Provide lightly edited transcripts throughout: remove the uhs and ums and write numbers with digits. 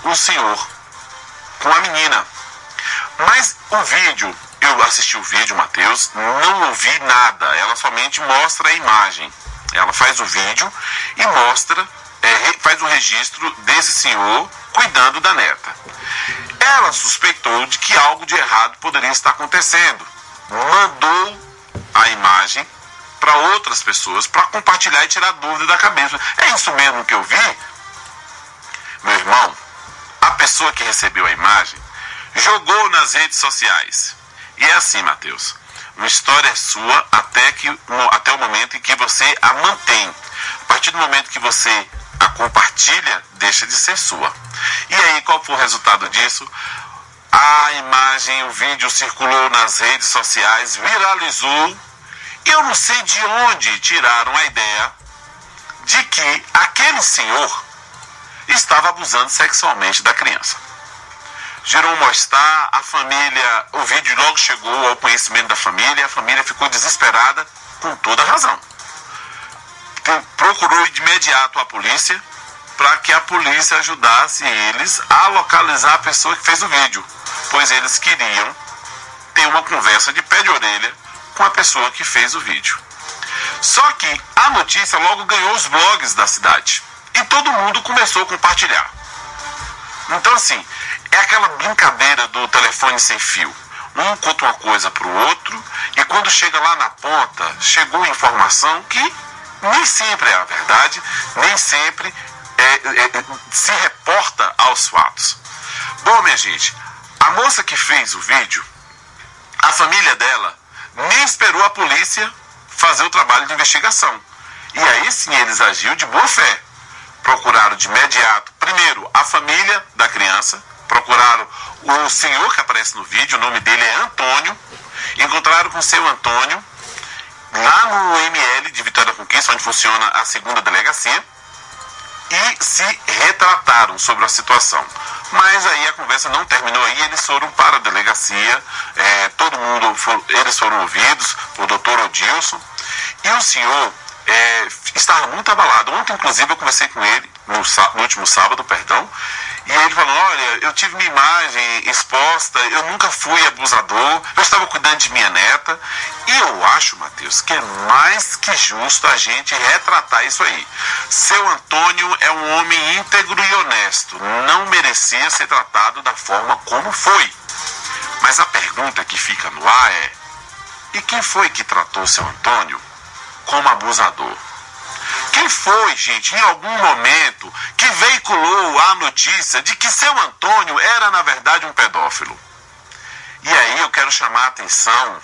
o senhor com a menina. Mas o vídeo, eu assisti o vídeo, Mateus, não ouvi nada. Ela somente mostra a imagem. Ela faz o vídeo e mostra, faz o registro desse senhor cuidando da neta. Ela suspeitou de que algo de errado poderia estar acontecendo. Mandou a imagem para outras pessoas para compartilhar e tirar dúvida da cabeça. É isso mesmo que eu vi? Meu irmão, a pessoa que recebeu a imagem jogou nas redes sociais. E é assim, Mateus, uma história é sua até o momento em que você a mantém. A partir do momento que você a compartilha, deixa de ser sua. E aí, qual foi o resultado disso? A imagem, o vídeo circulou nas redes sociais, viralizou. Eu não sei de onde tiraram a ideia de que aquele senhor estava abusando sexualmente da criança. Gerou um mal-estar, a família, o vídeo logo chegou ao conhecimento da família, a família ficou desesperada, com toda razão. Procurou de imediato a polícia, para que a polícia ajudasse eles a localizar a pessoa que fez o vídeo, pois eles queriam ter uma conversa de pé de orelha com a pessoa que fez o vídeo. Só que a notícia logo ganhou os blogs da cidade, e todo mundo começou a compartilhar. Então assim, é aquela brincadeira do telefone sem fio. Um conta uma coisa para o outro, e quando chega lá na ponta, chegou informação que nem sempre é a verdade, nem sempre se reporta aos fatos. Bom, minha gente, a moça que fez o vídeo, a família dela nem esperou a polícia fazer o trabalho de investigação. E aí sim eles agiram de boa fé. Procuraram de imediato, primeiro, a família da criança, procuraram o senhor que aparece no vídeo, o nome dele é Antônio, encontraram com o seu Antônio lá no ML de Vitória da Conquista, onde funciona a segunda delegacia, e se retrataram sobre a situação. Mas aí a conversa não terminou aí, eles foram para a delegacia, eles foram ouvidos por doutor Odilson, e o senhor estava muito abalado. Ontem, inclusive, eu conversei com ele, no último sábado, perdão, e ele falou: olha, eu tive minha imagem exposta, eu nunca fui abusador, eu estava cuidando de minha neta. E eu acho, Mateus, que é mais que justo a gente retratar isso aí. Seu Antônio é um homem íntegro e honesto, não merecia ser tratado da forma como foi. Mas a pergunta que fica no ar é: e quem foi que tratou seu Antônio como abusador? Quem foi, gente, em algum momento, que veiculou a notícia de que seu Antônio era, na verdade, um pedófilo? E aí eu quero chamar a atenção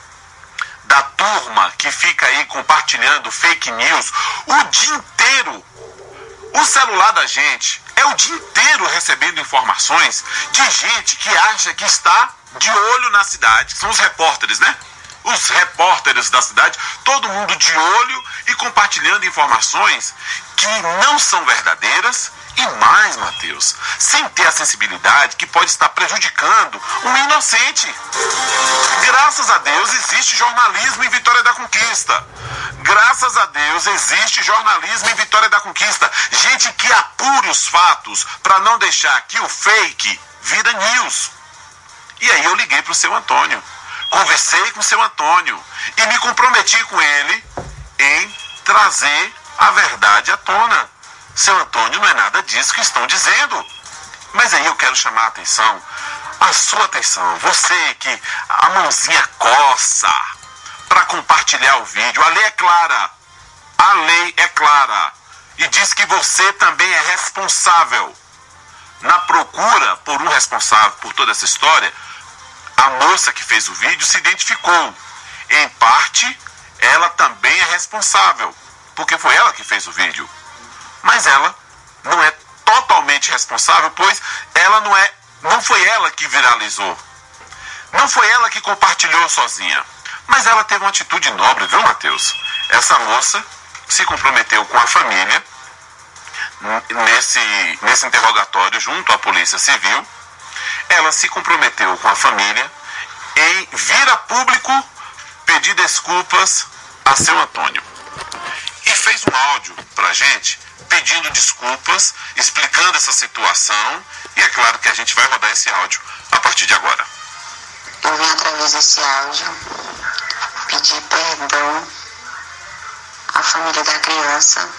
da turma que fica aí compartilhando fake news o dia inteiro. O celular da gente é o dia inteiro recebendo informações de gente que acha que está de olho na cidade, que são os repórteres, né? Os repórteres da cidade, todo mundo de olho e compartilhando informações que não são verdadeiras e mais, Mateus, sem ter a sensibilidade que pode estar prejudicando um inocente. Graças a Deus existe jornalismo em Vitória da Conquista. Graças a Deus existe jornalismo em Vitória da Conquista. Gente que apura os fatos para não deixar que o fake vira news. E aí eu liguei para o seu Antônio. Conversei com o seu Antônio e me comprometi com ele em trazer a verdade à tona. Seu Antônio não é nada disso que estão dizendo. Mas aí eu quero chamar a atenção, a sua atenção, você que a mãozinha coça para compartilhar o vídeo. A lei é clara. A lei é clara. E diz que você também é responsável. Na procura por um responsável por toda essa história, a moça que fez o vídeo se identificou. Em parte, ela também é responsável, porque foi ela que fez o vídeo. Mas ela não é totalmente responsável, pois ela não foi ela que viralizou. Não foi ela que compartilhou sozinha. Mas ela teve uma atitude nobre, viu, Mateus? Essa moça se comprometeu com a família nesse interrogatório junto à Polícia Civil. Ela se comprometeu com a família em vir a público pedir desculpas a seu Antônio. E fez um áudio pra gente pedindo desculpas, explicando essa situação, e é claro que a gente vai rodar esse áudio a partir de agora. Eu vim através desse áudio pedir perdão à família da criança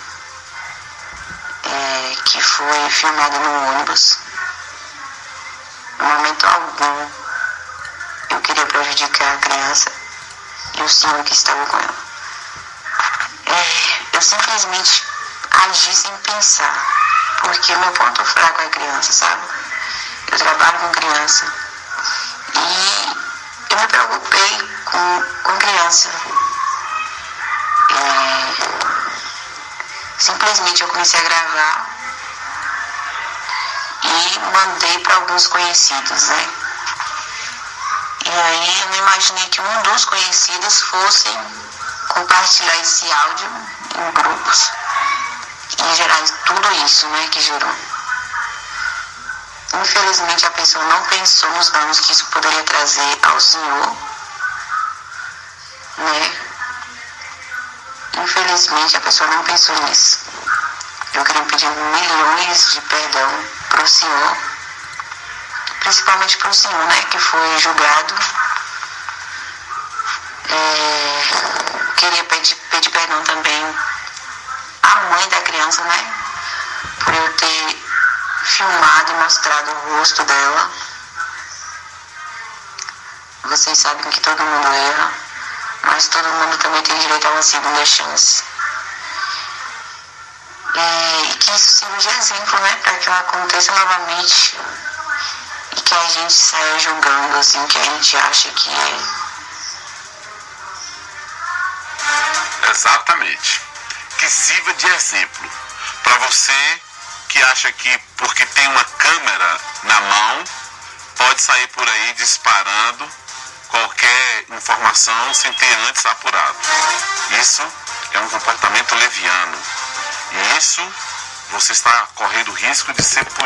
que foi filmada no ônibus. Em momento algum eu queria prejudicar a criança e o senhor que estava com ela. Eu simplesmente agi sem pensar, porque meu ponto fraco é a criança, sabe? Eu trabalho com criança e eu me preocupei com criança. Simplesmente eu comecei a gravar e mandei para alguns conhecidos, né? E aí eu não imaginei que um dos conhecidos fosse compartilhar esse áudio em grupos e gerar tudo isso, né, que gerou. Infelizmente a pessoa não pensou nos danos que isso poderia trazer ao senhor, né? Infelizmente a pessoa não pensou nisso. Eu queria pedir milhões de perdão para o senhor, principalmente para o senhor, né, que foi julgado. Queria pedir perdão também à mãe da criança, né, por eu ter filmado e mostrado o rosto dela. Vocês sabem que todo mundo erra, mas todo mundo também tem direito a uma segunda chance. E que isso sirva de exemplo, né, para que não aconteça novamente e que a gente saia julgando assim que a gente acha que é. Exatamente. Que sirva de exemplo para você que acha que porque tem uma câmera na mão pode sair por aí disparando qualquer informação sem ter antes apurado. Isso é um comportamento leviano. E isso você está correndo o risco de ser punido.